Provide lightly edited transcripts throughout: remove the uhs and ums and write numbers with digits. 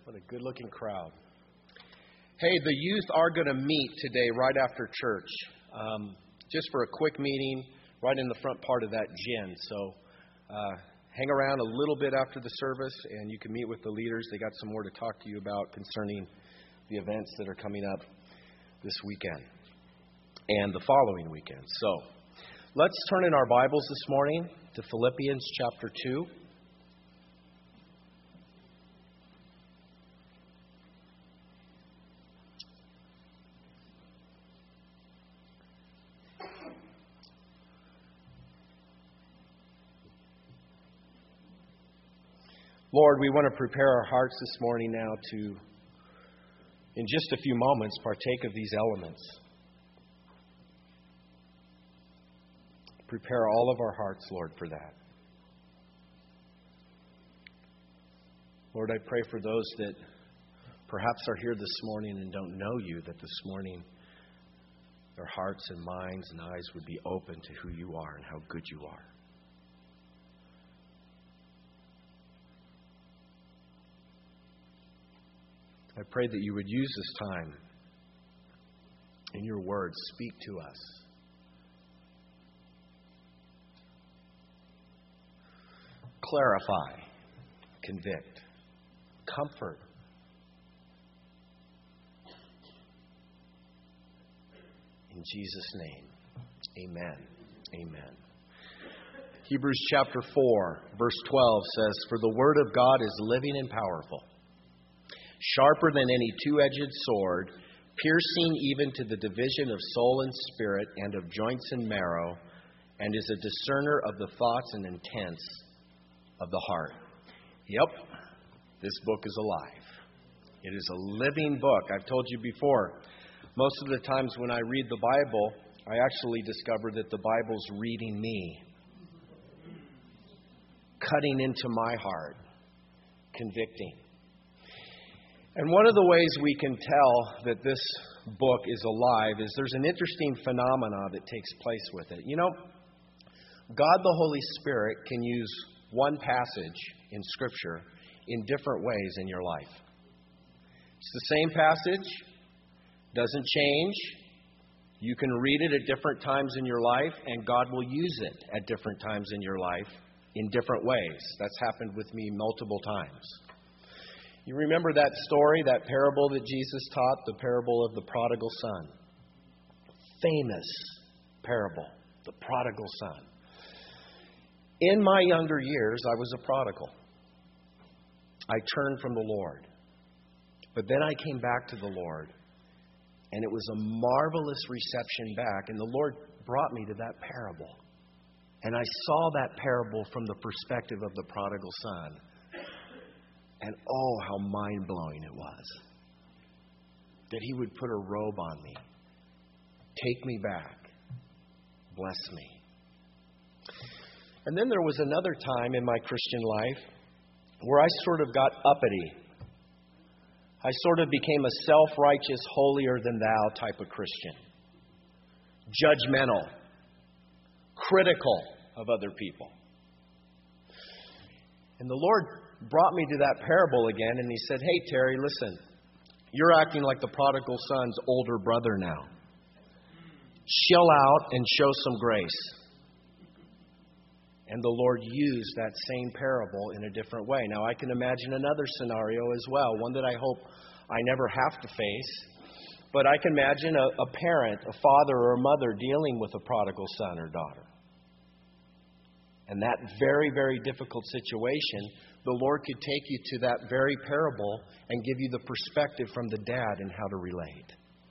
What a good-looking crowd. Hey, the youth are going to meet today right after church, just for a quick meeting right in the front part of that gym. So hang around a little bit after the service, and you can meet with the leaders. They got some more to talk to you about concerning the events that are coming up this weekend and the following weekend. So let's turn in our Bibles this morning to Philippians chapter 2. Lord, we want to prepare our hearts this morning now to, in just a few moments, partake of these elements. Prepare all of our hearts, Lord, for that. Lord, I pray for those that perhaps are here this morning and don't know you, that this morning their hearts and minds and eyes would be open to who you are and how good you are. I pray that you would use this time in your words. Speak to us. Clarify, convict, comfort. In Jesus' name, amen. Amen. Hebrews chapter 4, verse 12 says, "For the word of God is living and powerful, sharper than any two-edged sword, piercing even to the division of soul and spirit and of joints and marrow, and is a discerner of the thoughts and intents of the heart." Yep, this book is alive. It is a living book. I've told you before, most of the times when I read the Bible, I actually discover that the Bible's reading me, cutting into my heart, convicting. And one of the ways we can tell that this book is alive is there's an interesting phenomena that takes place with it. You know, God the Holy Spirit can use one passage in Scripture in different ways in your life. It's the same passage, doesn't change. You can read it at different times in your life, and God will use it at different times in your life in different ways. That's happened with me multiple times. You remember that story, that parable that Jesus taught, the parable of the prodigal son? Famous parable, the prodigal son. In my younger years, I was a prodigal. I turned from the Lord. But then I came back to the Lord, and it was a marvelous reception back, and the Lord brought me to that parable. And I saw that parable from the perspective of the prodigal son. And oh, how mind-blowing it was. That he would put a robe on me. Take me back. Bless me. And then there was another time in my Christian life where I sort of got uppity. I sort of became a self-righteous, holier-than-thou type of Christian. Judgmental. Critical of other people. And the Lord brought me to that parable again, and he said, "Hey, Terry, listen, you're acting like the prodigal son's older brother now. Chill out and show some grace." And the Lord used that same parable in a different way. Now, I can imagine another scenario as well, one that I hope I never have to face. But I can imagine a parent, a father or a mother dealing with a prodigal son or daughter. And that very, very difficult situation, the Lord could take you to that very parable and give you the perspective from the dad and how to relate.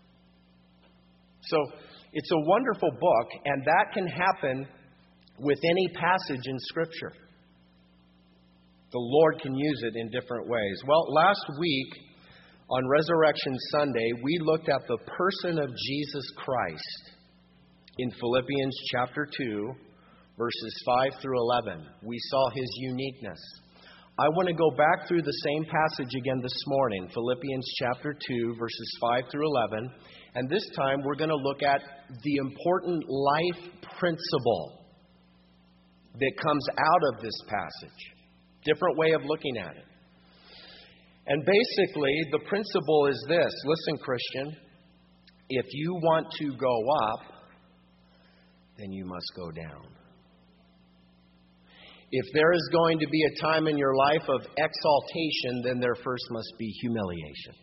So it's a wonderful book, and that can happen with any passage in Scripture. The Lord can use it in different ways. Well, last week on Resurrection Sunday, we looked at the person of Jesus Christ in Philippians chapter 2, verses 5 through 11. We saw his uniqueness. I want to go back through the same passage again this morning, Philippians chapter 2, verses 5 through 11. And this time we're going to look at the important life principle that comes out of this passage. Different way of looking at it. And basically, the principle is this. Listen, Christian, if you want to go up, then you must go down. If there is going to be a time in your life of exaltation, then there first must be humiliation.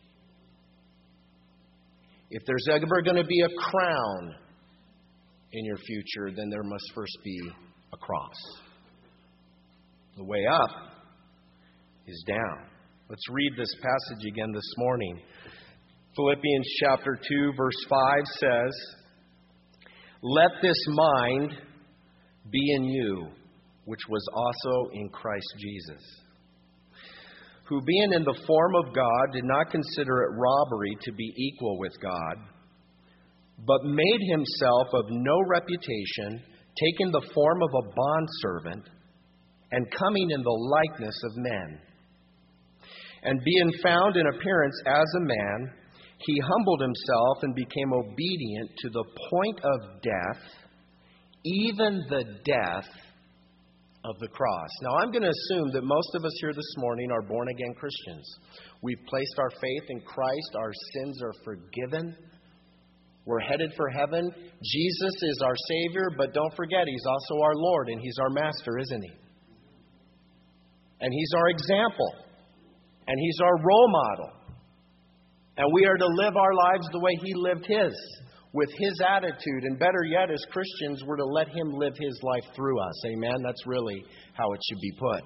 If there's ever going to be a crown in your future, then there must first be a cross. The way up is down. Let's read this passage again this morning. Philippians chapter 2, verse 5 says, "Let this mind be in you, which was also in Christ Jesus, who being in the form of God did not consider it robbery to be equal with God, but made himself of no reputation, taking the form of a bondservant, and coming in the likeness of men. And being found in appearance as a man, he humbled himself and became obedient to the point of death, even the death of the cross." Now, I'm going to assume that most of us here this morning are born-again Christians. We've placed our faith in Christ. Our sins are forgiven. We're headed for heaven. Jesus is our Savior, but don't forget, He's also our Lord, and He's our Master, isn't He? And He's our example, and He's our role model. And we are to live our lives the way He lived His, with His attitude. And better yet, as Christians, we're to let Him live His life through us. Amen? That's really how it should be put.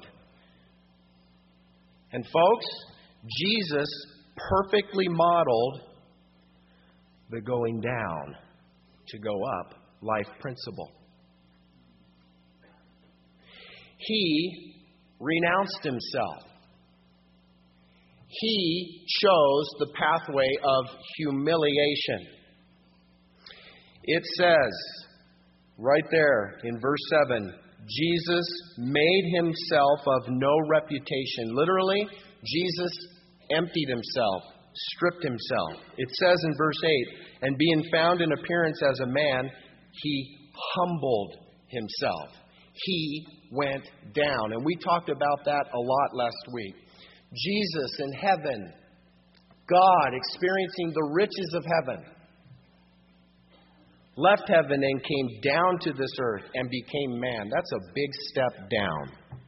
And folks, Jesus perfectly modeled the going down to go up life principle. He renounced Himself. He chose the pathway of humiliation. It says right there in verse 7, Jesus made Himself of no reputation. Literally, Jesus emptied Himself, stripped Himself. It says in verse 8, "And being found in appearance as a man, He humbled Himself." He went down. And we talked about that a lot last week. Jesus in heaven, God experiencing the riches of heaven, left heaven and came down to this earth and became man. That's a big step down.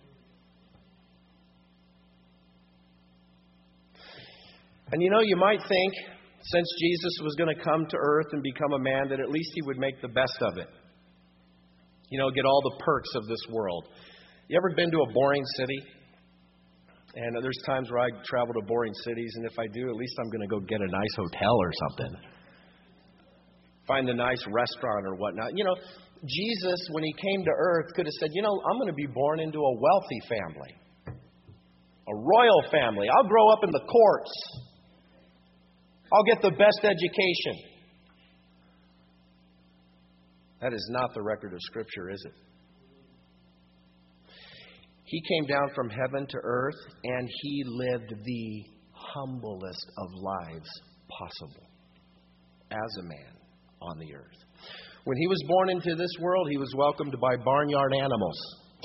And you might think, since Jesus was going to come to earth and become a man, that at least He would make the best of it. Get all the perks of this world. You ever been to a boring city? And there's times where I travel to boring cities, and if I do, at least I'm going to go get a nice hotel or something. Find a nice restaurant or whatnot. Jesus, when He came to earth, could have said, I'm going to be born into a wealthy family, a royal family. I'll grow up in the courts. I'll get the best education. That is not the record of Scripture, is it? He came down from heaven to earth, and He lived the humblest of lives possible as a man on the earth. When He was born into this world, He was welcomed by barnyard animals.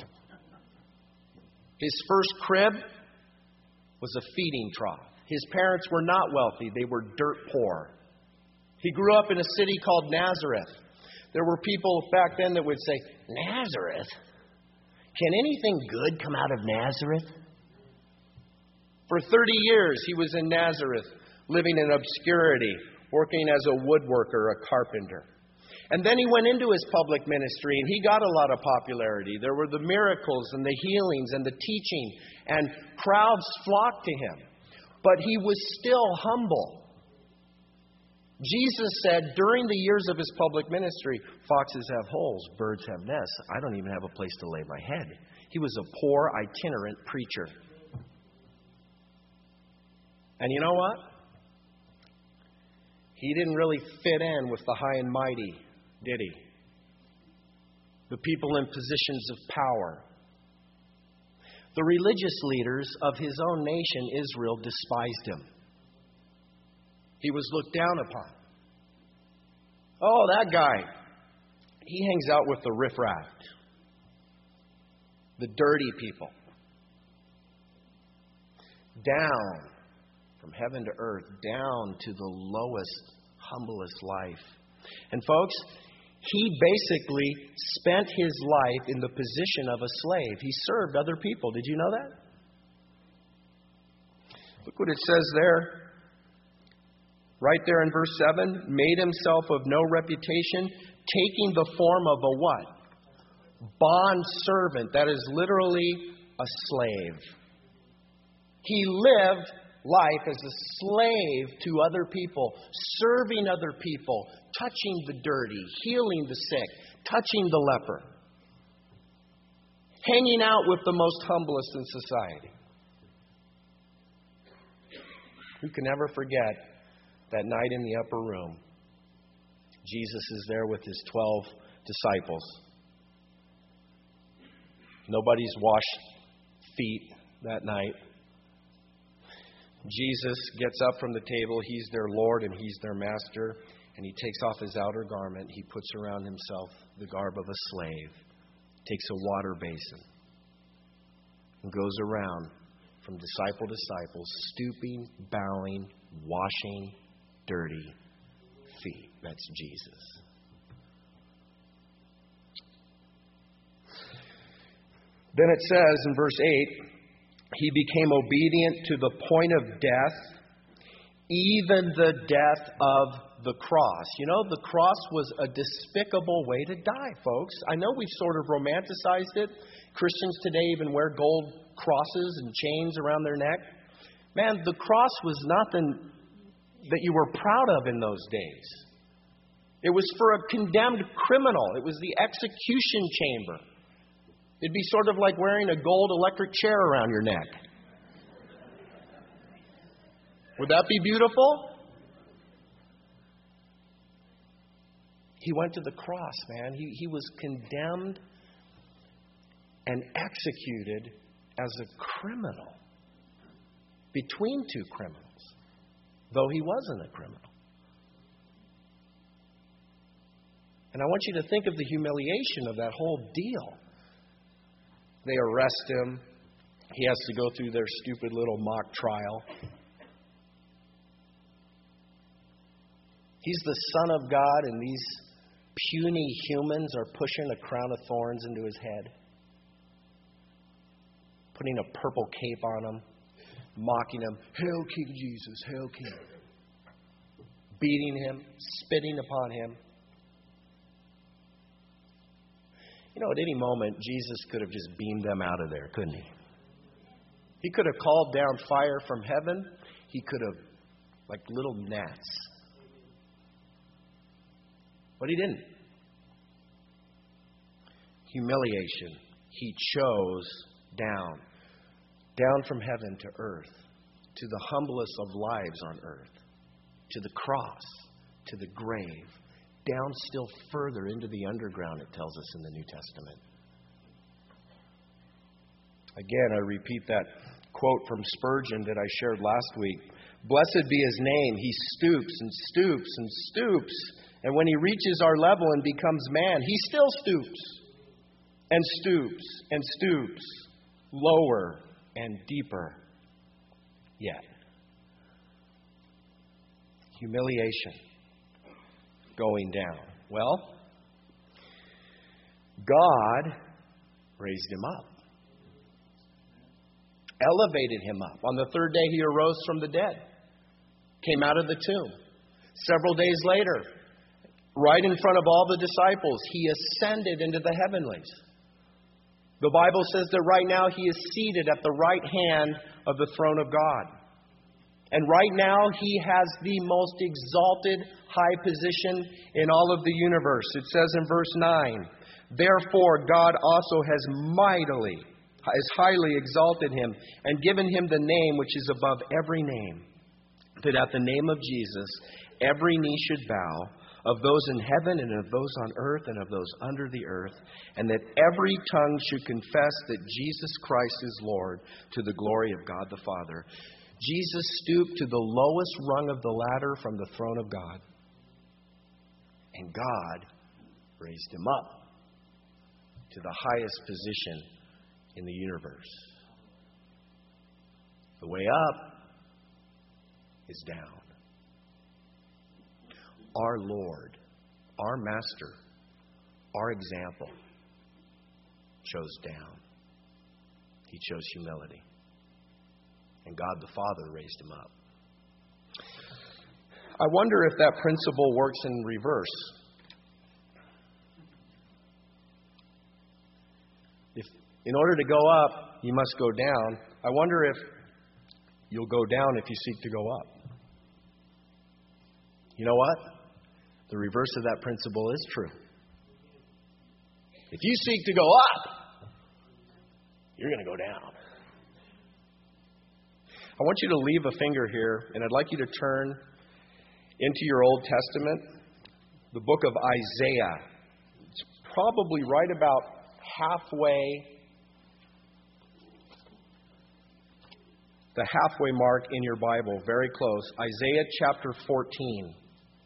His first crib was a feeding trough. His parents were not wealthy. They were dirt poor. He grew up in a city called Nazareth. There were people back then that would say, "Nazareth? Can anything good come out of Nazareth?" For 30 years, He was in Nazareth, living in obscurity, working as a woodworker, a carpenter. And then He went into His public ministry, and He got a lot of popularity. There were the miracles and the healings and the teaching, and crowds flocked to Him. But He was still humble. Jesus said during the years of His public ministry, "Foxes have holes, birds have nests. I don't even have a place to lay my head." He was a poor, itinerant preacher. And you know what? He didn't really fit in with the high and mighty, did He? The people in positions of power. The religious leaders of His own nation, Israel, despised Him. He was looked down upon. Oh, that guy. He hangs out with the riffraff, the dirty people. Down from heaven to earth, down to the lowest, humblest life. And folks, he basically spent his life in the position of a slave. He served other people. Did you know that? Look what it says there. Right there in verse 7. Made himself of no reputation, taking the form of a what? Bond servant. That is literally a slave. He lived life as a slave to other people, serving other people, touching the dirty, healing the sick, touching the leper, hanging out with the most humblest in society. Who can ever forget that night in the upper room? Jesus is there with his 12 disciples. Nobody's washed feet that night. Jesus gets up from the table. He's their Lord and he's their master. And he takes off his outer garment. He puts around himself the garb of a slave. Takes a water basin. And goes around from disciple to disciple, stooping, bowing, washing dirty feet. That's Jesus. Then it says in verse 8, he became obedient to the point of death, even the death of the cross. You know, the cross was a despicable way to die, folks. I know we've sort of romanticized it. Christians today even wear gold crosses and chains around their neck. Man, the cross was nothing that you were proud of in those days. It was for a condemned criminal. It was the execution chamber. It'd be sort of like wearing a gold electric chair around your neck. Would that be beautiful? He went to the cross, man. He was condemned and executed as a criminal between two criminals, though he wasn't a criminal. And I want you to think of the humiliation of that whole deal. They arrest him. He has to go through their stupid little mock trial. He's the Son of God, and these puny humans are pushing a crown of thorns into his head, putting a purple cape on him, mocking him. Hail King Jesus, hail King. Beating him, spitting upon him. You know, at any moment, Jesus could have just beamed them out of there, couldn't he? He could have called down fire from heaven. He could have, like little gnats. But he didn't. Humiliation. He chose down from heaven to earth, to the humblest of lives on earth, to the cross, to the grave, down still further into the underground, it tells us in the New Testament. Again, I repeat that quote from Spurgeon that I shared last week. Blessed be his name. He stoops and stoops and stoops. And when he reaches our level and becomes man, he still stoops and stoops and stoops lower and deeper yet. Humiliation. Going down. Well, God raised him up. Elevated him up. On the third day, he arose from the dead. Came out of the tomb. Several days later, right in front of all the disciples, he ascended into the heavenlies. The Bible says that right now he is seated at the right hand of the throne of God. And right now, he has the most exalted high position in all of the universe. It says in verse 9, therefore God also has highly exalted him and given him the name which is above every name, that at the name of Jesus every knee should bow, of those in heaven and of those on earth and of those under the earth, and that every tongue should confess that Jesus Christ is Lord, to the glory of God the Father. Jesus stooped to the lowest rung of the ladder from the throne of God. And God raised him up to the highest position in the universe. The way up is down. Our Lord, our Master, our example chose down. He chose humility. And God the Father raised him up. I wonder if that principle works in reverse. If in order to go up, you must go down. I wonder if you'll go down if you seek to go up. You know what? The reverse of that principle is true. If you seek to go up, you're going to go down. I want you to leave a finger here, and I'd like you to turn into your Old Testament, the book of Isaiah. It's probably right about halfway, the halfway mark in your Bible, very close. Isaiah chapter 14.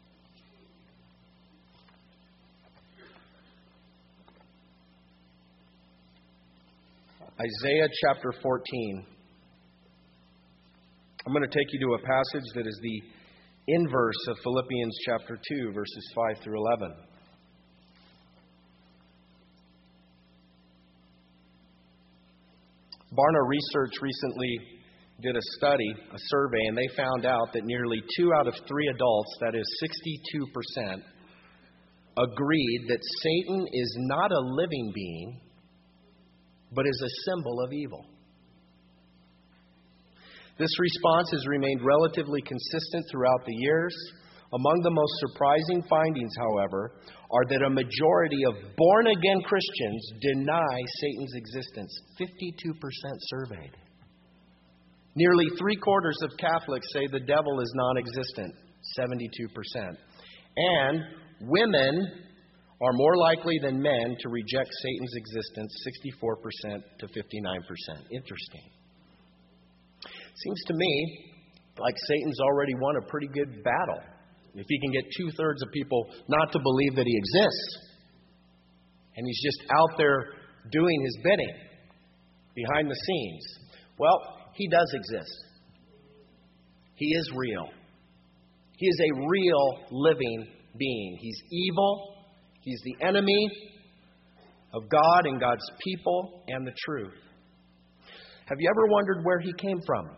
Isaiah chapter 14. I'm going to take you to a passage that is the inverse of Philippians chapter 2, verses 5 through 11. Barna Research recently did a study, a survey, and they found out that nearly 2 out of 3 adults, that is 62%, agreed that Satan is not a living being, but is a symbol of evil. This response has remained relatively consistent throughout the years. Among the most surprising findings, however, are that a majority of born-again Christians deny Satan's existence. 52% surveyed. Nearly 3/4 of Catholics say the devil is non-existent. 72%. And women are more likely than men to reject Satan's existence. 64% to 59%. Interesting. Seems to me like Satan's already won a pretty good battle. If he can get 2/3 of people not to believe that he exists, and he's just out there doing his bidding behind the scenes. Well, he does exist. He is real. He is a real living being. He's evil. He's the enemy of God and God's people and the truth. Have you ever wondered where he came from?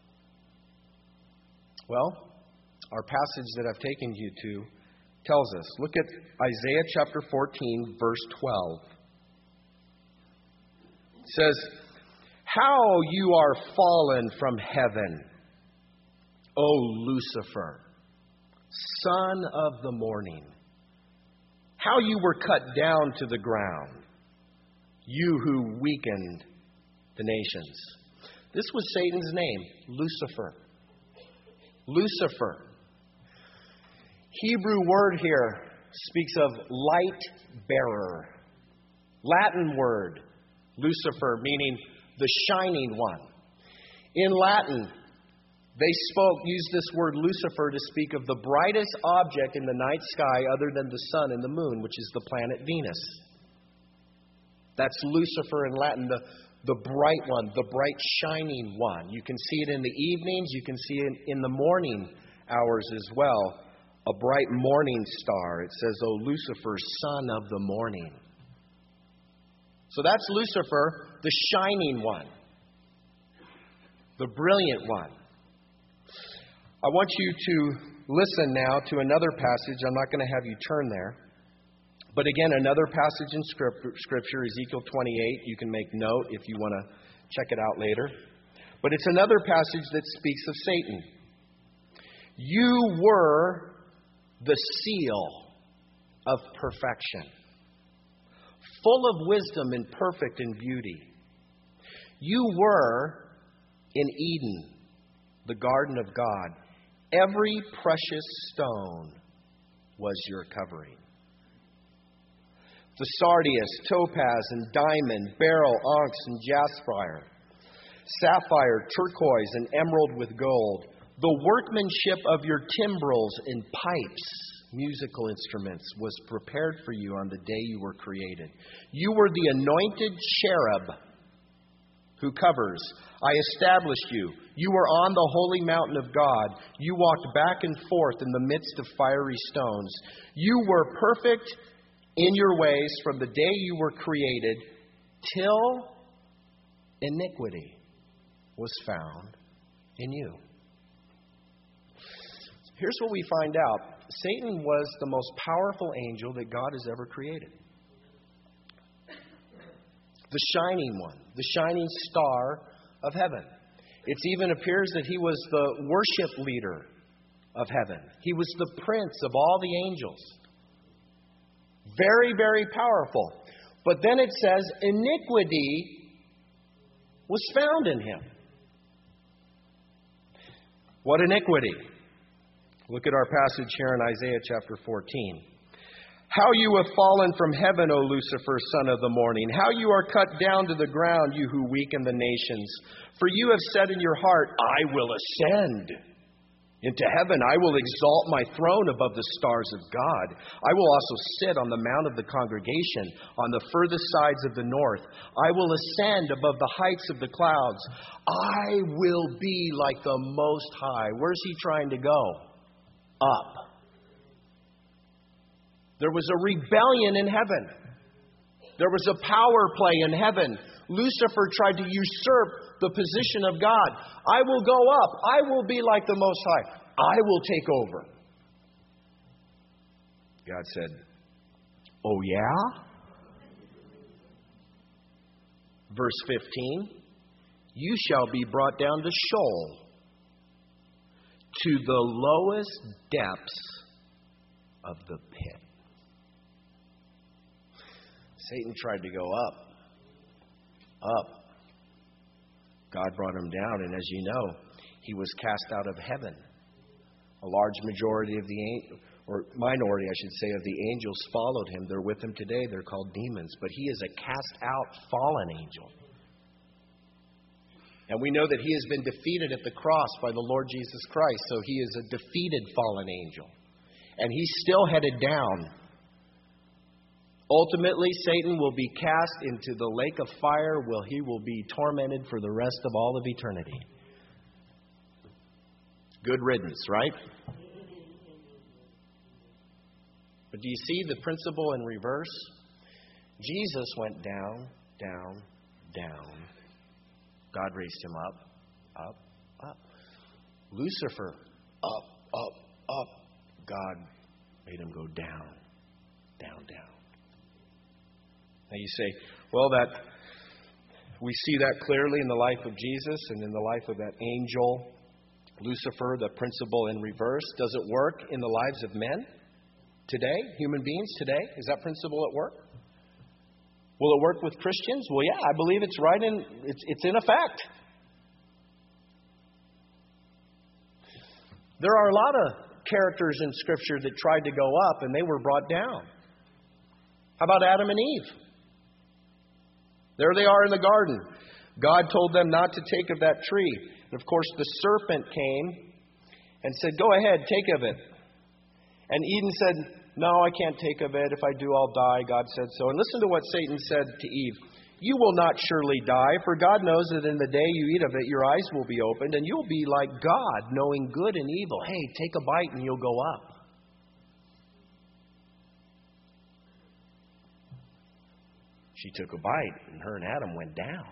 Well, our passage that I've taken you to tells us. Look at Isaiah chapter 14, verse 12. It says, "How you are fallen from heaven, O Lucifer, son of the morning. How you were cut down to the ground, you who weakened the nations." This was Satan's name, Lucifer. Lucifer. Hebrew word here speaks of light bearer. Latin word, Lucifer, meaning the shining one. In Latin, they used this word Lucifer to speak of the brightest object in the night sky other than the sun and the moon, which is the planet Venus. That's Lucifer in Latin, the bright one, the bright shining one. You can see it in the evenings. You can see it in the morning hours as well. A bright morning star. It says, "O Lucifer, son of the morning." So that's Lucifer, the shining one. The brilliant one. I want you to listen now to another passage. I'm not going to have you turn there. But again, another passage in Scripture, Ezekiel 28. You can make note if you want to check it out later. But it's another passage that speaks of Satan. "You were the seal of perfection, full of wisdom and perfect in beauty. You were in Eden, the garden of God. Every precious stone was your covering. The sardius, topaz, and diamond, beryl, onyx, and jasper, sapphire, turquoise, and emerald with gold. The workmanship of your timbrels and pipes, musical instruments, was prepared for you on the day you were created. You were the anointed cherub who covers. I established you. You were on the holy mountain of God. You walked back and forth in the midst of fiery stones. You were perfect in your ways from the day you were created till iniquity was found in you. Here's what we find out. Satan was the most powerful angel that God has ever created. The shining one, the shining star of heaven. It even appears that he was the worship leader of heaven. He was the prince of all the angels. Very, very powerful. But then it says iniquity was found in him. What iniquity? Look at our passage here in Isaiah chapter 14. How you have fallen from heaven, O Lucifer, son of the morning. How you are cut down to the ground, you who weaken the nations. For you have said in your heart, I will ascend into heaven. I will exalt my throne above the stars of God. I will also sit on the mount of the congregation on the furthest sides of the north. I will ascend above the heights of the clouds. I will be like the Most High. Where's he trying to go? Up. There was a rebellion in heaven. There was a power play in heaven. Lucifer tried to usurp the position of God. I will go up. I will be like the Most High. I will take over. God said, oh yeah? Verse 15, you shall be brought down to Sheol, to the lowest depths of the pit. Satan tried to go up. God brought him down, and as you know, he was cast out of heaven. A large majority of minority, I should say, of the angels followed him. They're with him today. They're called demons. But he is a cast out, fallen angel. And we know that he has been defeated at the cross by the Lord Jesus Christ. So he is a defeated fallen angel. And he's still headed down. Ultimately, Satan will be cast into the lake of fire where he will be tormented for the rest of all of eternity. Good riddance, right? But do you see the principle in reverse? Jesus went down, down, down. God raised him up, up. Lucifer, up. God made him go down, down. Now you say, well, that we see that clearly in the life of Jesus and in the life of that angel, Lucifer, the principle in reverse. Does it work in the lives of men today, human beings today? Is that principle at work? Will it work with Christians? Well, yeah, I believe it's right it's in effect. There are a lot of characters in Scripture that tried to go up and they were brought down. How about Adam and Eve? There they are in the garden. God told them not to take of that tree. And of course, the serpent came and said, go ahead, take of it. And Eden said, no, I can't take of it. If I do, I'll die. God said so. And listen to what Satan said to Eve. You will not surely die, for God knows that in the day you eat of it, your eyes will be opened, and you'll be like God, knowing good and evil. Hey, take a bite and you'll go up. She took a bite, and her and Adam went down.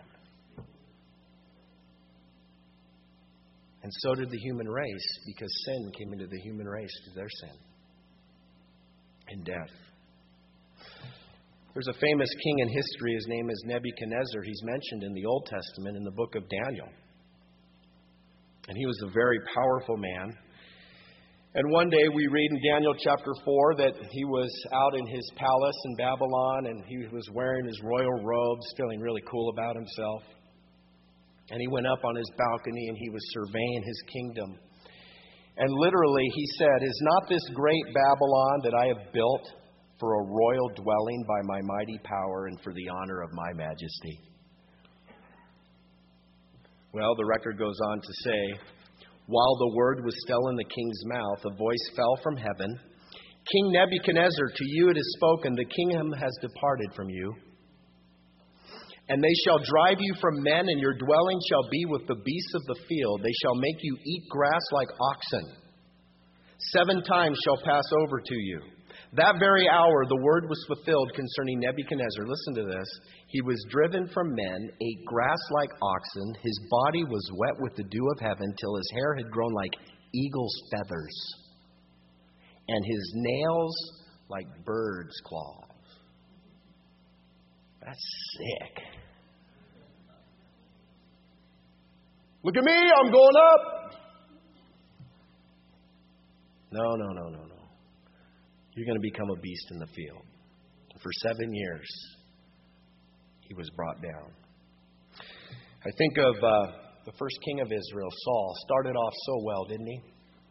And so did the human race, because sin came into the human race through their sin and death. There's a famous king in history. His name is Nebuchadnezzar. He's mentioned in the Old Testament in the book of Daniel. And he was a very powerful man. And one day we read in Daniel chapter 4 that he was out in his palace in Babylon and he was wearing his royal robes, feeling really cool about himself. And he went up on his balcony and he was surveying his kingdom. And literally he said, is not this great Babylon that I have built for a royal dwelling by my mighty power and for the honor of my majesty? Well, the record goes on to say, while the word was still in the king's mouth, a voice fell from heaven. King Nebuchadnezzar, to you it is spoken, the kingdom has departed from you, And they shall drive you from men, and your dwelling shall be with the beasts of the field. They shall make you eat grass like oxen. 7 times shall pass over to you. That very hour the word was fulfilled concerning Nebuchadnezzar. Listen to this. He was driven from men, ate grass like oxen. His body was wet with the dew of heaven till his hair had grown like eagle's feathers, and his nails like bird's claws. That's sick. Look at me, I'm going up. No. You're going to become a beast in the field. For 7 years, he was brought down. I think of the first king of Israel, Saul. Started off so well, didn't he?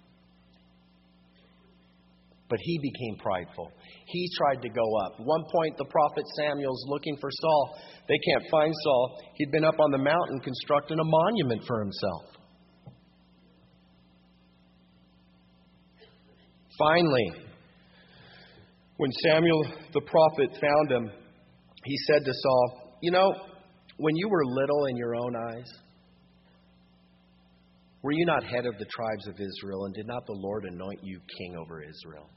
But he became prideful. He tried to go up. At one point, the prophet Samuel's looking for Saul. They can't find Saul. He'd been up on the mountain constructing a monument for himself. Finally, when Samuel the prophet found him, he said to Saul, "You know, when you were little in your own eyes, were you not head of the tribes of Israel, and did not the Lord anoint you king over Israel?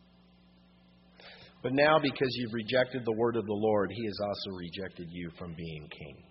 But now, because you've rejected the word of the Lord, he has also rejected you from being king."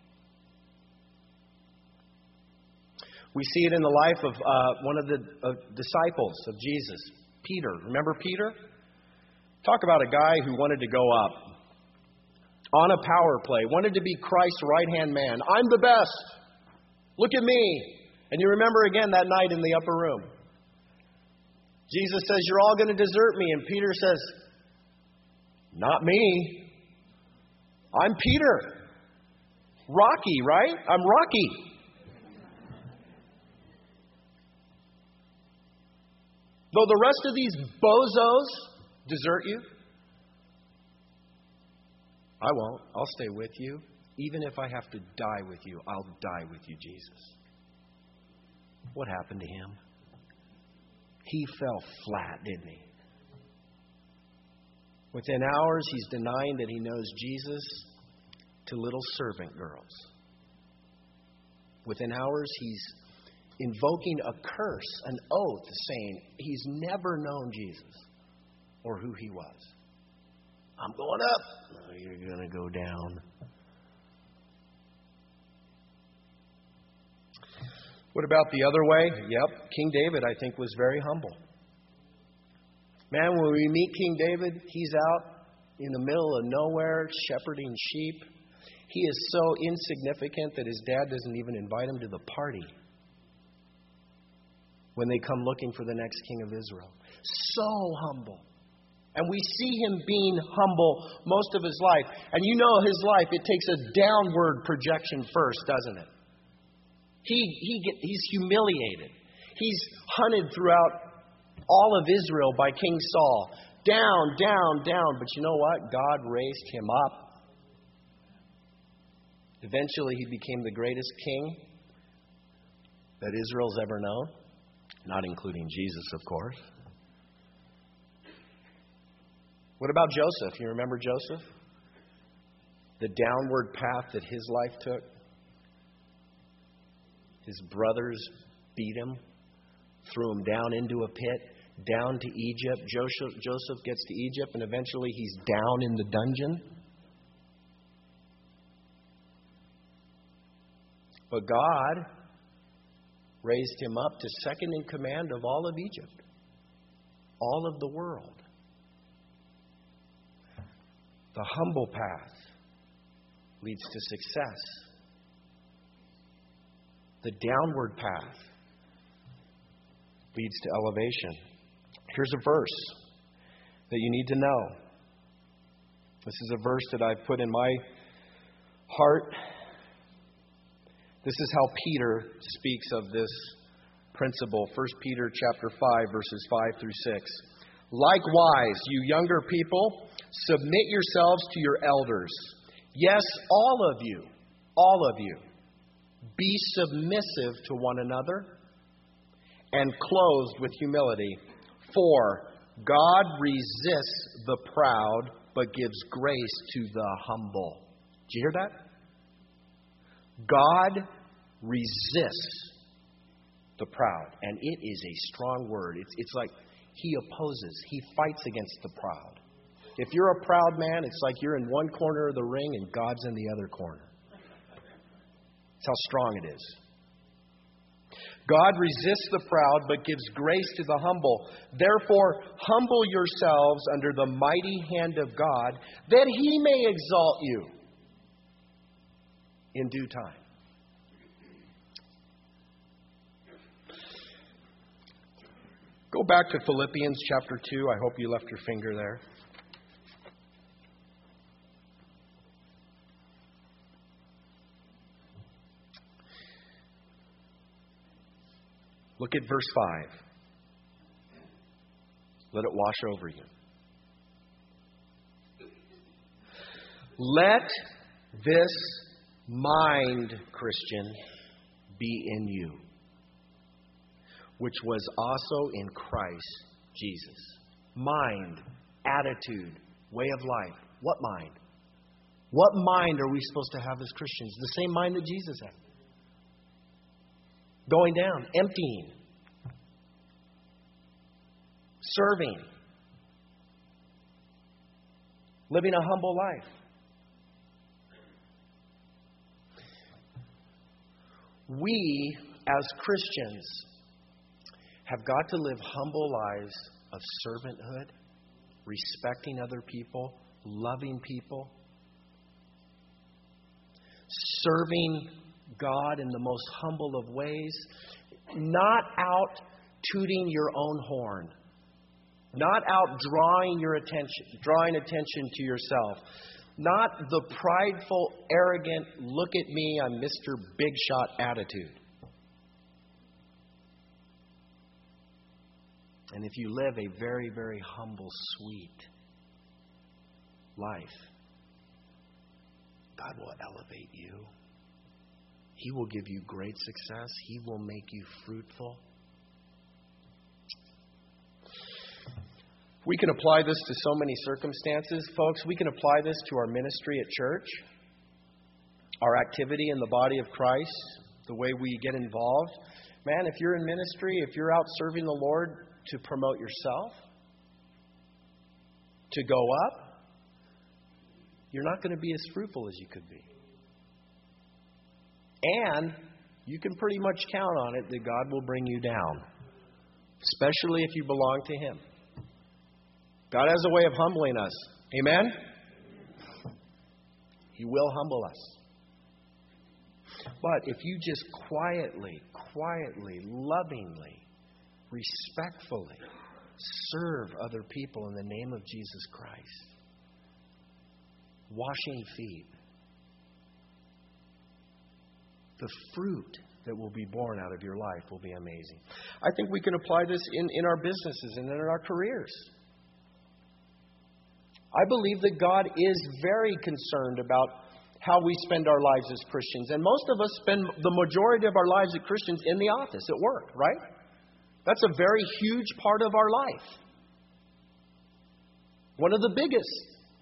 We see it in the life of one of the disciples of Jesus, Peter. Remember Peter? Talk about a guy who wanted to go up on a power play, wanted to be Christ's right-hand man. I'm the best. Look at me. And you remember again that night in the upper room. Jesus says, "You're all going to desert me." And Peter says, "Not me. I'm Peter. Rocky, right? I'm Rocky." Though the rest of these bozos desert you, I won't. I'll stay with you. Even if I have to die with you, I'll die with you, Jesus. What happened to him? He fell flat, didn't he? Within hours, he's denying that he knows Jesus to little servant girls. Within hours, he's invoking a curse, an oath, saying he's never known Jesus or who he was. I'm going up. No, you're going to go down. What about the other way? Yep, King David, I think, was very humble. Man, when we meet King David, he's out in the middle of nowhere shepherding sheep. He is so insignificant that his dad doesn't even invite him to the party when they come looking for the next king of Israel. So humble. And we see him being humble most of his life. And you know his life, it takes a downward projection first, doesn't it? He's humiliated. He's hunted throughout all of Israel by King Saul. Down, down, down. But you know what? God raised him up. Eventually, he became the greatest king that Israel's ever known. Not including Jesus, of course. What about Joseph? You remember Joseph? The downward path that his life took. His brothers beat him, threw him down into a pit, down to Egypt. Joseph gets to Egypt, and eventually he's down in the dungeon. But God raised him up to second in command of all of Egypt, all of the world. The humble path leads to success. The downward path leads to elevation. Here's a verse that you need to know. This is a verse that I've put in my heart. This is how Peter speaks of this principle. 1 Peter chapter 5, verses 5 through 6. Likewise, you younger people, submit yourselves to your elders. Yes, all of you, be submissive to one another and clothed with humility. For God resists the proud, but gives grace to the humble. Did you hear that? God resists the proud. And it is a strong word. It's like He opposes. He fights against the proud. If you're a proud man, it's like you're in one corner of the ring and God's in the other corner. That's how strong it is. God resists the proud, but gives grace to the humble. Therefore, humble yourselves under the mighty hand of God, that He may exalt you in due time. Go back to Philippians chapter 2. I hope you left your finger there. Look at verse 5. Let it wash over you. Let this mind, Christian, be in you, which was also in Christ Jesus. Mind, attitude, way of life. What mind? What mind are we supposed to have as Christians? The same mind that Jesus had. Going down, emptying, serving, living a humble life. We, as Christians, have got to live humble lives of servanthood, respecting other people, loving people, serving God in the most humble of ways, not out tooting your own horn, not out drawing attention to yourself, not the prideful, arrogant, look at me, I'm Mr. Big Shot attitude. And if you live a very, very humble, sweet life, God will elevate you. He will give you great success. He will make you fruitful. We can apply this to so many circumstances, folks. We can apply this to our ministry at church, our activity in the body of Christ, the way we get involved. Man, if you're in ministry, if you're out serving the Lord to promote yourself, to go up, you're not going to be as fruitful as you could be. And you can pretty much count on it that God will bring you down, especially if you belong to Him. God has a way of humbling us. Amen? He will humble us. But if you just quietly, lovingly, respectfully serve other people in the name of Jesus Christ, washing feet, the fruit that will be born out of your life will be amazing. I think we can apply this in our businesses and in our careers. I believe that God is very concerned about how we spend our lives as Christians. And most of us spend the majority of our lives as Christians in the office, at work, right? That's a very huge part of our life. One of the biggest.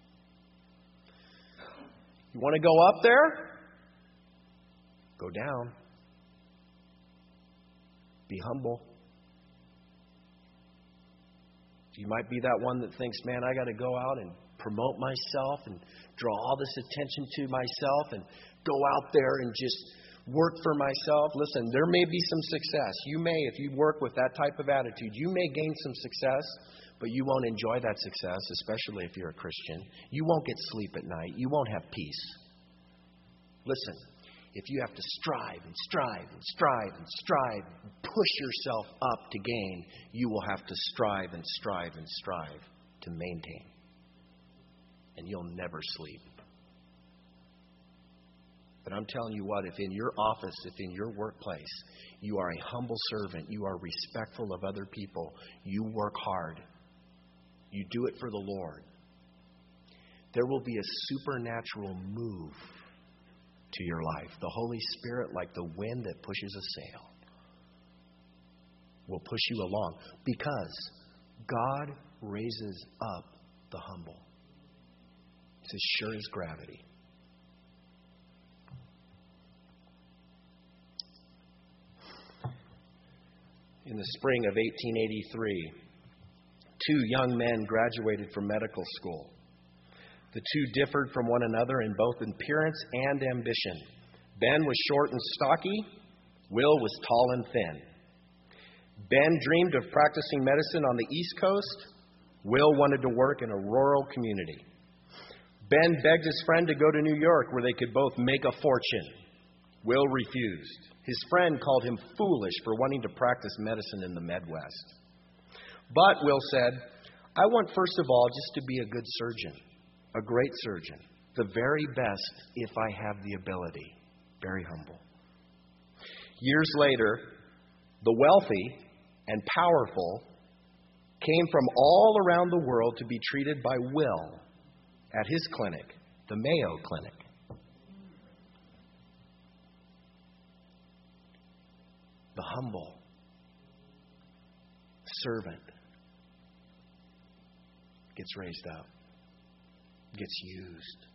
You want to go up there? Go down. Be humble. You might be that one that thinks, man, I got to go out and promote myself and draw all this attention to myself and go out there and just work for myself. Listen, there may be some success. You may, if you work with that type of attitude, you may gain some success, but you won't enjoy that success, especially if you're a Christian. You won't get sleep at night. You won't have peace. Listen, if you have to strive and push yourself up to gain, you will have to strive to maintain. And you'll never sleep. But I'm telling you what, if in your office, if in your workplace, you are a humble servant, you are respectful of other people, you work hard, you do it for the Lord, there will be a supernatural move to your life. The Holy Spirit, like the wind that pushes a sail, will push you along because God raises up the humble. It's as sure as gravity. in the spring of 1883, two young men graduated from medical school. The two differed from one another in both appearance and ambition. Ben was short and stocky. Will was tall and thin. Ben dreamed of practicing medicine on the East Coast. Will wanted to work in a rural community. Ben begged his friend to go to New York where they could both make a fortune. Will refused. His friend called him foolish for wanting to practice medicine in the Midwest. But, Will said, I want first of all just to be a good surgeon, a great surgeon, the very best if I have the ability. Very humble. Years later, the wealthy and powerful came from all around the world to be treated by Will at his clinic, the Mayo Clinic. The humble servant gets raised up, gets used.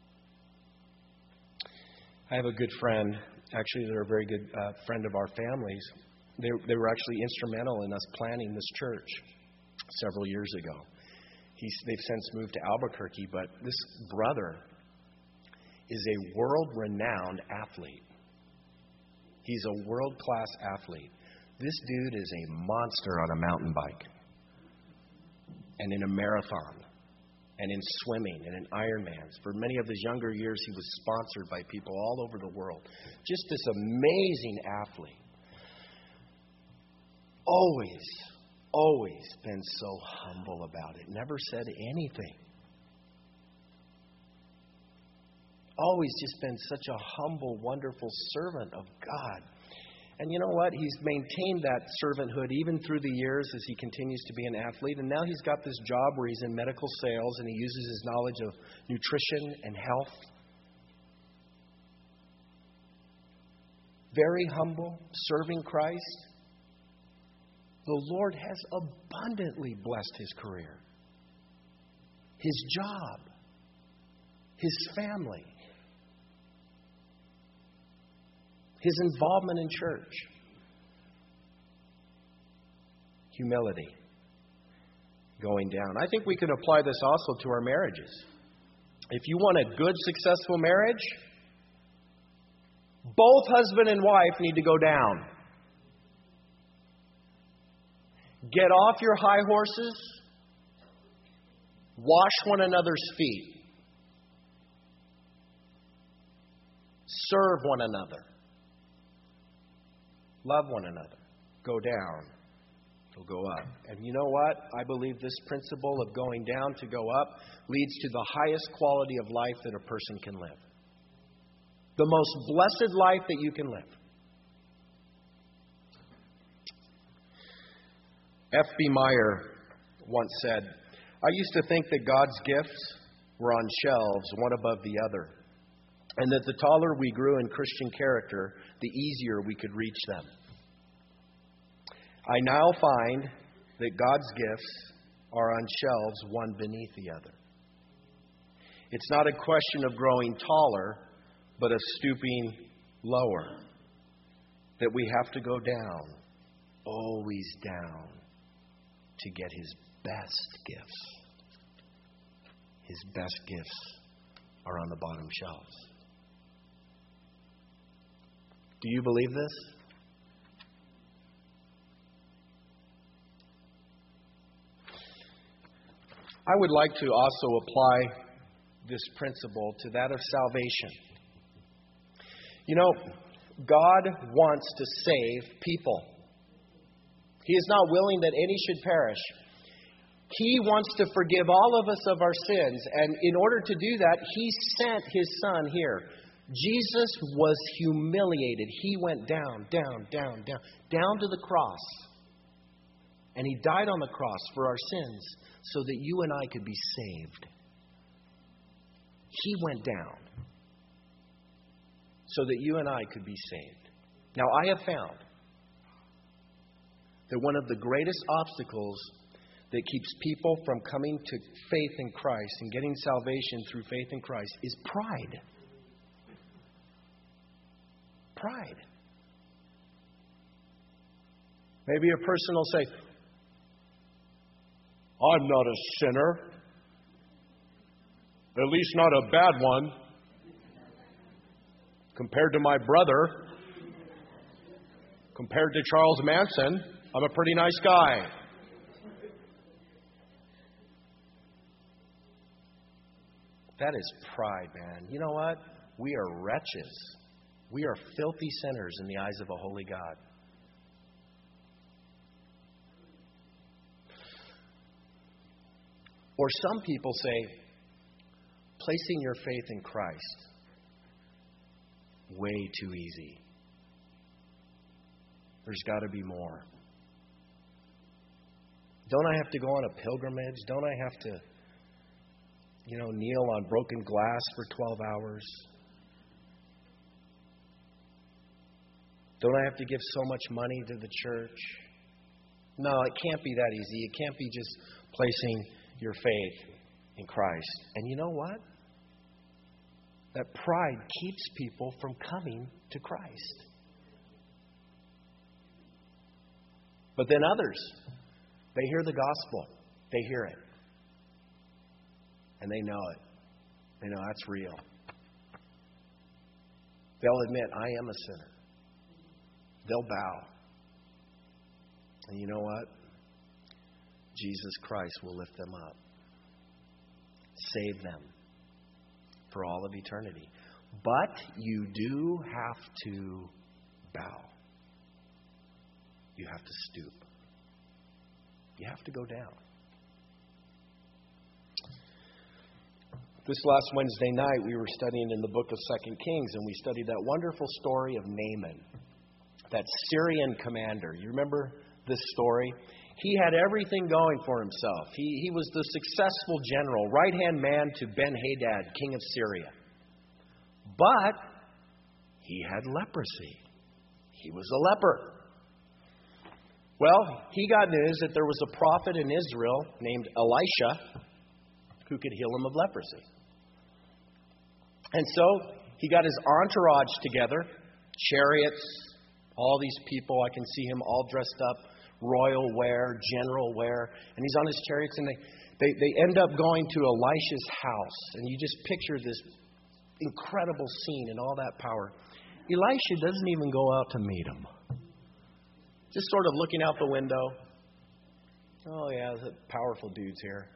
I have a good friend. Actually, they're a very good friend of our family's. They were actually instrumental in us planning this church several years ago. They've since moved to Albuquerque, but this brother is a world-renowned athlete. He's a world-class athlete. This dude is a monster on a mountain bike and in a marathon and in swimming and in Ironmans. For many of his younger years, he was sponsored by people all over the world. Just this amazing athlete. Always been so humble about it. Never said anything. Always just been such a humble, wonderful servant of God. And you know what? He's maintained that servanthood even through the years as he continues to be an athlete. And now he's got this job where he's in medical sales and he uses his knowledge of nutrition and health. Very humble, serving Christ. The Lord has abundantly blessed his career, his job, his family, his involvement in church. Humility. Going down. I think we can apply this also to our marriages. If you want a good, successful marriage, both husband and wife need to go down. Get off your high horses. Wash one another's feet. Serve one another. Love one another. Go down. It'll go up. And you know what? I believe this principle of going down to go up leads to the highest quality of life that a person can live. The most blessed life that you can live. F.B. Meyer once said, I used to think that God's gifts were on shelves, one above the other, and that the taller we grew in Christian character, the easier we could reach them. I now find that God's gifts are on shelves, one beneath the other. It's not a question of growing taller, but of stooping lower. That we have to go down, always down, to get His best gifts. His best gifts are on the bottom shelves. Do you believe this? I would like to also apply this principle to that of salvation. You know, God wants to save people. He is not willing that any should perish. He wants to forgive all of us of our sins. And in order to do that, He sent His Son here. Jesus was humiliated. He went down to the cross. And He died on the cross for our sins so that you and I could be saved. He went down so that you and I could be saved. Now, I have found that one of the greatest obstacles that keeps people from coming to faith in Christ and getting salvation through faith in Christ is pride. Pride. Maybe a person will say, I'm not a sinner. At least not a bad one. Compared to my brother, compared to Charles Manson, I'm a pretty nice guy. That is pride, man. You know what? We are wretches. We are filthy sinners in the eyes of a holy God. Or some people say, placing your faith in Christ, way too easy. There's got to be more. Don't I have to go on a pilgrimage? Don't I have to, kneel on broken glass for 12 hours? Don't I have to give so much money to the church? No, it can't be that easy. It can't be just placing your faith in Christ. And you know what? That pride keeps people from coming to Christ. But then others, they hear the gospel. They hear it. And they know it. They know that's real. They'll admit, I am a sinner. They'll bow. And you know what? Jesus Christ will lift them up. Save them for all of eternity. But you do have to bow. You have to stoop. You have to go down. This last Wednesday night, we were studying in the book of 2 Kings, and we studied that wonderful story of Naaman, that Syrian commander. You remember this story? He had everything going for himself. He was the successful general, right-hand man to Ben-Hadad, king of Syria. But he had leprosy. He was a leper. Well, he got news that there was a prophet in Israel named Elisha who could heal him of leprosy. And so he got his entourage together, chariots, all these people. I can see him all dressed up, royal wear, general wear. And he's on his chariots, and they end up going to Elisha's house. And you just picture this incredible scene and all that power. Elisha doesn't even go out to meet him. Just sort of looking out the window. Oh, yeah, there's powerful dudes here.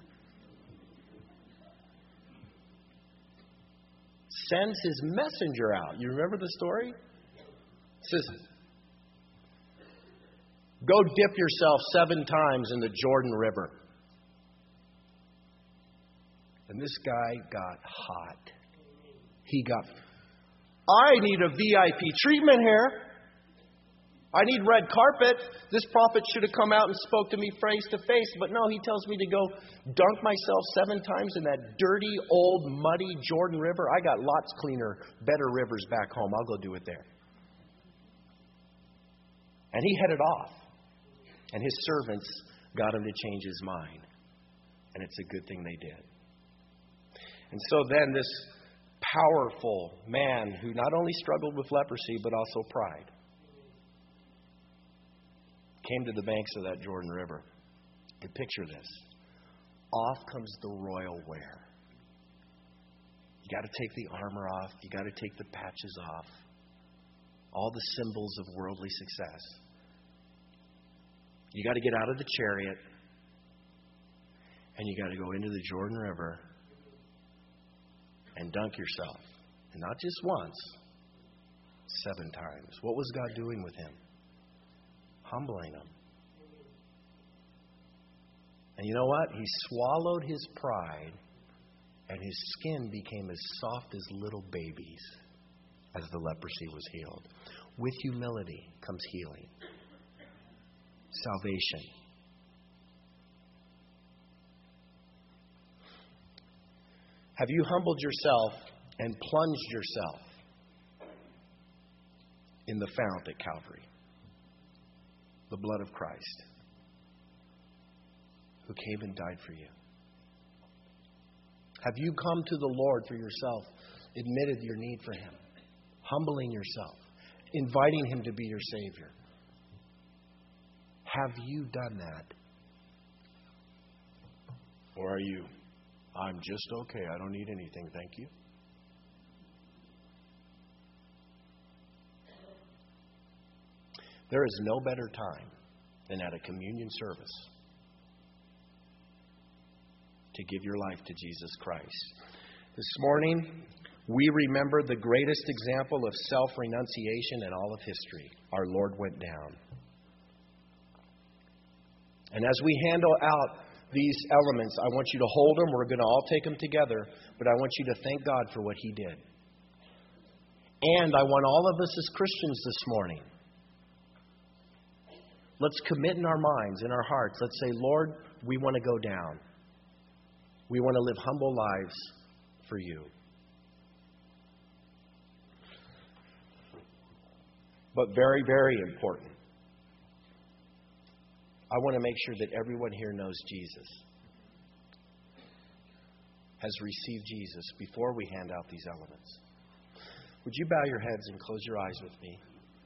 Sends his messenger out. You remember the story? Says, go dip yourself 7 times in the Jordan River. And this guy got hot. I need a VIP treatment here. I need red carpet. This prophet should have come out and spoke to me face to face. But no, he tells me to go dunk myself 7 times in that dirty, old, muddy Jordan River. I got lots cleaner, better rivers back home. I'll go do it there. And he headed off. And his servants got him to change his mind. And it's a good thing they did. And so then this powerful man who not only struggled with leprosy, but also pride, came to the banks of that Jordan River. You picture this. Off comes the royal wear. You got to take the armor off. You got to take the patches off. All the symbols of worldly success. You got to get out of the chariot. And you got to go into the Jordan River and dunk yourself. And not just once, 7 times. What was God doing with him? Humbling him. And you know what? He swallowed his pride, and his skin became as soft as little babies as the leprosy was healed. With humility comes healing, salvation. Have you humbled yourself and plunged yourself in the fount at Calvary? The blood of Christ, who came and died for you. Have you come to the Lord for yourself, admitted your need for Him, humbling yourself, inviting Him to be your Savior? Have you done that? Or are you, I'm just okay. I don't need anything. Thank you. There is no better time than at a communion service to give your life to Jesus Christ. This morning, we remember the greatest example of self-renunciation in all of history. Our Lord went down. And as we handle out these elements, I want you to hold them. We're going to all take them together. But I want you to thank God for what He did. And I want all of us as Christians this morning, let's commit in our minds, in our hearts. Let's say, Lord, we want to go down. We want to live humble lives for You. But very, very important, I want to make sure that everyone here knows Jesus, has received Jesus before we hand out these elements. Would you bow your heads and close your eyes with me?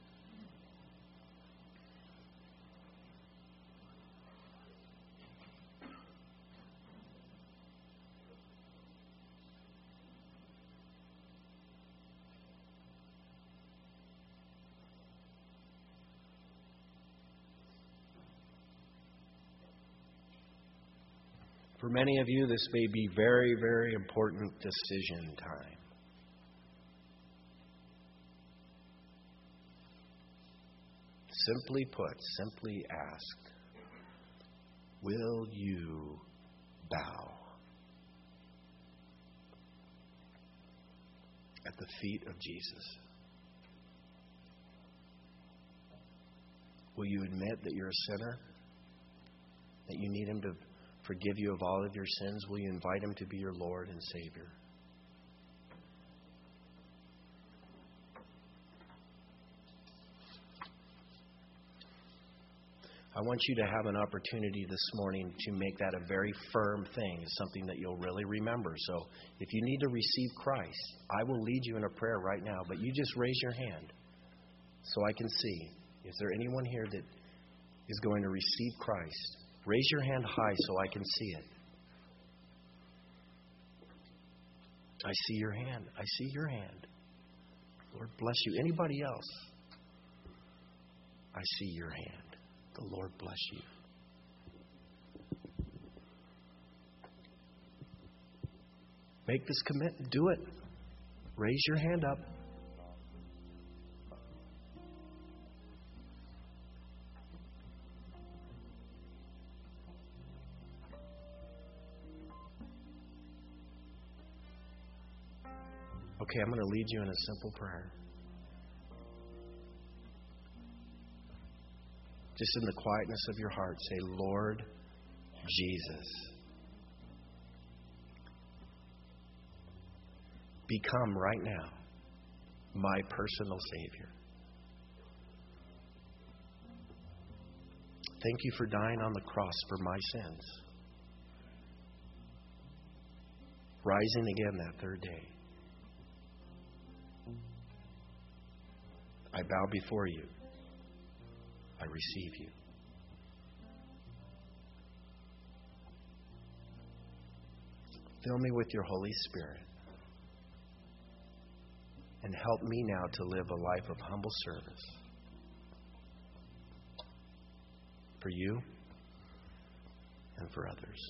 For many of you, this may be very, very important decision time. Simply put, simply asked, will you bow at the feet of Jesus? Will you admit that you're a sinner? That you need Him to forgive you of all of your sins? Will you invite Him to be your Lord and Savior? I want you to have an opportunity this morning to make that a very firm thing, something that you'll really remember. So if you need to receive Christ, I will lead you in a prayer right now, but you just raise your hand so I can see. Is there anyone here that is going to receive Christ? Raise your hand high so I can see it. I see your hand. I see your hand. Lord bless you. Anybody else? I see your hand. The Lord bless you. Make this commitment. Do it. Raise your hand up. Okay, I'm going to lead you in a simple prayer. Just in the quietness of your heart, say, Lord Jesus, become right now my personal Savior. Thank you for dying on the cross for my sins, rising again that third day. I bow before you. I receive you. Fill me with your Holy Spirit and help me now to live a life of humble service for you and for others.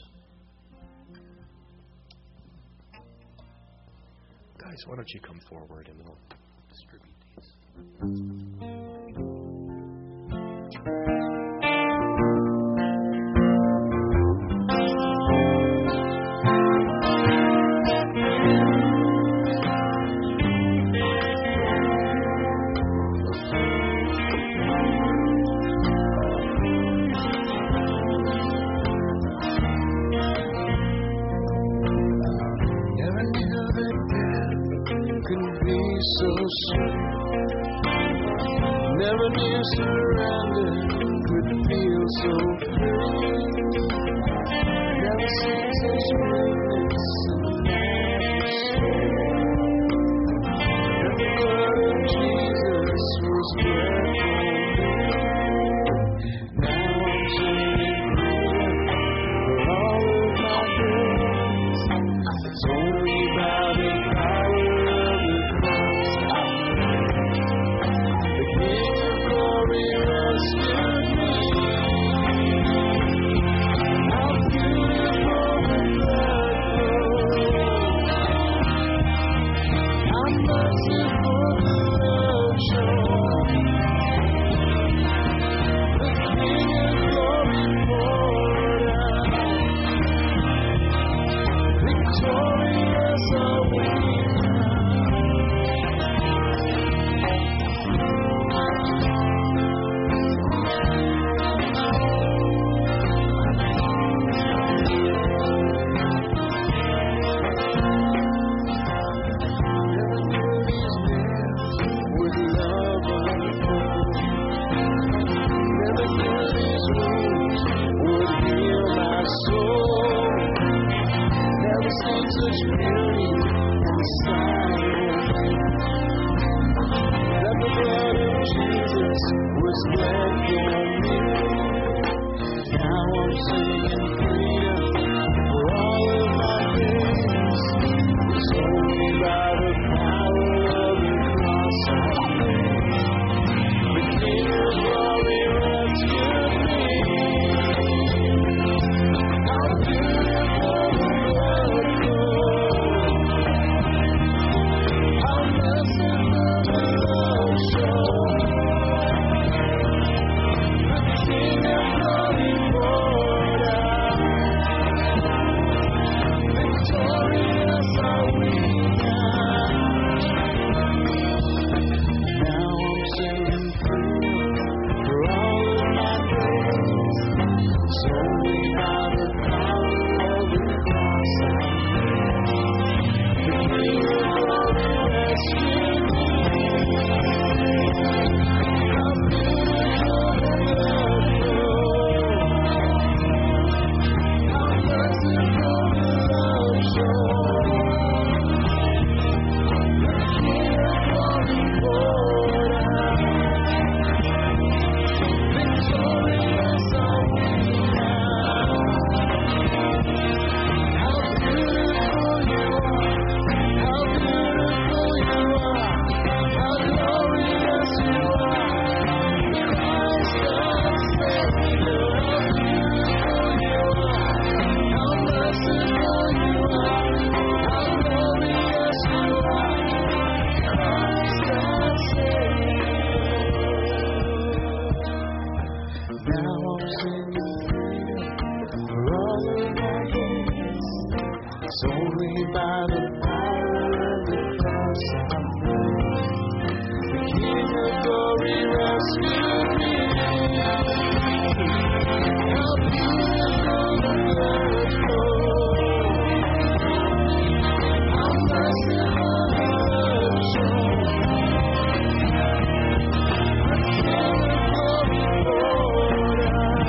Guys, why don't you come forward and we'll distribute these. Never knew surrender could feel so free. Never seen such greatness in the majesty. And the blood of Jesus was shed for me. Now only by the power of the cross I pray. The King of glory rescued me. How beautiful the blood flows. How merciful the love shows. The King of glory poured out.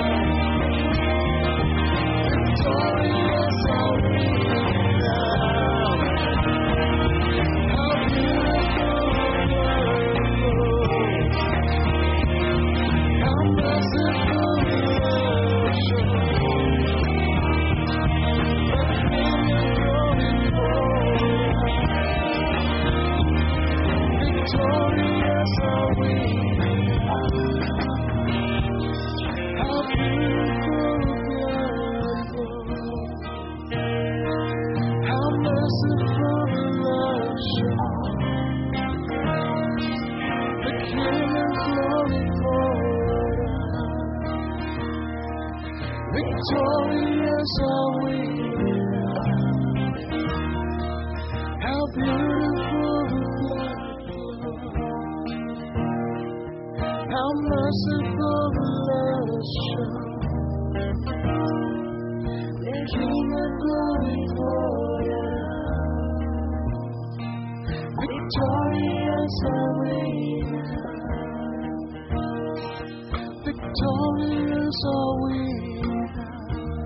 Victorious are we now. How beautiful the blood flows. How merciful the love shows. The King of glory poured out. Victorious are we now. How beautiful the blood flows. How merciful the love shows. The King of glory poured out. Victorious are we now. How beautiful the blood flows. How merciful the love shows. The King of glory poured out. Victorious are we now. Victorious are we now.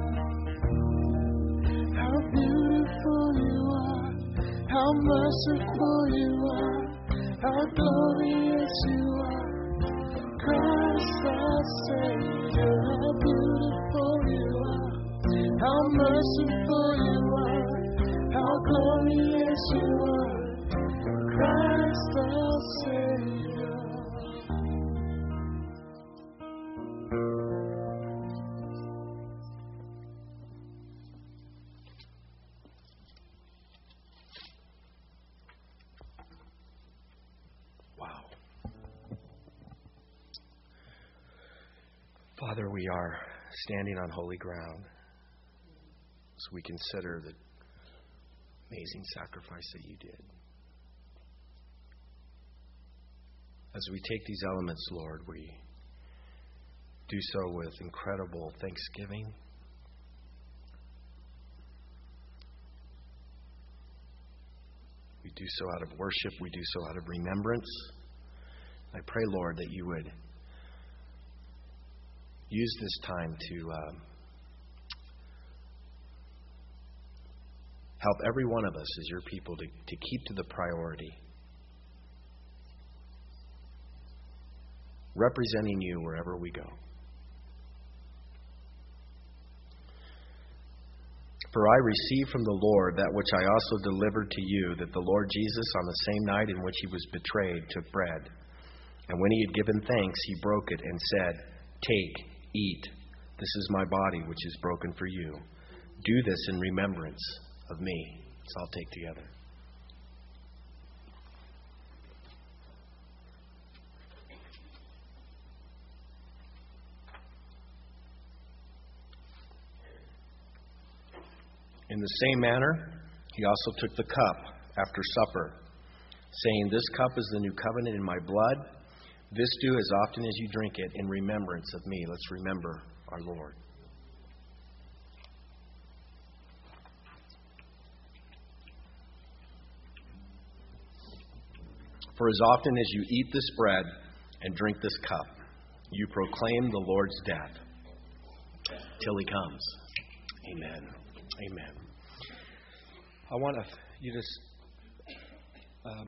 How beautiful you are. How merciful you are. How glorious you are. Christ our Savior. How beautiful you are. How merciful you are. How glorious you are. Christ our Savior. Wow. Father, we are standing on holy ground as we consider the amazing sacrifice that you did. As we take these elements, Lord, we do so with incredible thanksgiving. We do so out of worship. We do so out of remembrance. I pray, Lord, that you would use this time to help every one of us as your people to keep to the priority, representing you wherever we go. For I received from the Lord that which I also delivered to you, that the Lord Jesus, on the same night in which he was betrayed, took bread. And when he had given thanks, he broke it and said, "Take, eat. This is my body, which is broken for you. Do this in remembrance of me." Let's all take together. In the same manner, he also took the cup after supper, saying, "This cup is the new covenant in my blood. This do as often as you drink it in remembrance of me." Let's remember our Lord. For as often as you eat this bread and drink this cup, you proclaim the Lord's death till he comes. Amen. Amen. I want you to